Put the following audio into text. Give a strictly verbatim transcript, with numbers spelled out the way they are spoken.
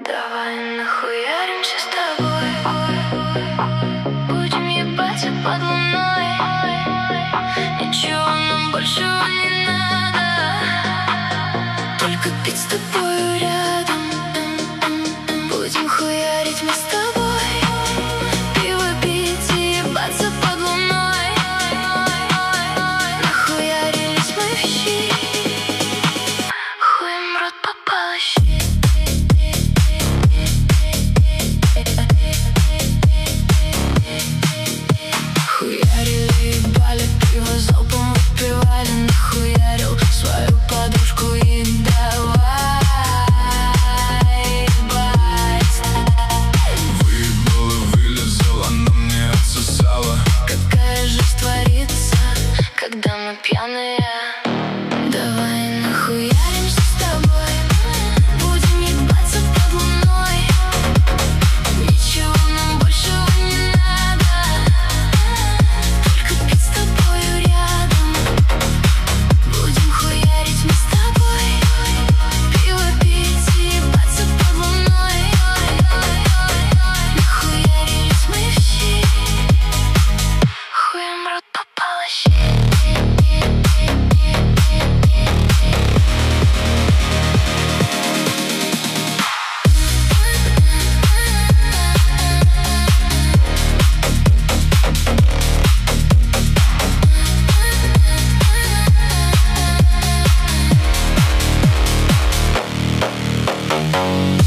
Давай нахуяримся с тобой, будем ебаться под луной. Ничего нам большего не надо, только пить с тобой рядом. Будем хуярить мы с тобой, пиво пить и ебаться под луной. Нахуярились мы в щи, хуем в рот попала щи. Хуярили, ебали, пиво залпом выпивали. Нахуярил свою подружку и давай ебать. Выебала, вылезал, она мне отсосала. Какая жизнь творится, когда мы пьяные. Давай нахуяримся с тобой, будем ебаться под луной. Ничего нам большего не надо, только пить с тобою рядом. Будем хуярить мы с тобой, пиво пить и ебаться под луной. Нахуярились мы в щи, хуем в рот попала щи. We'll be right back.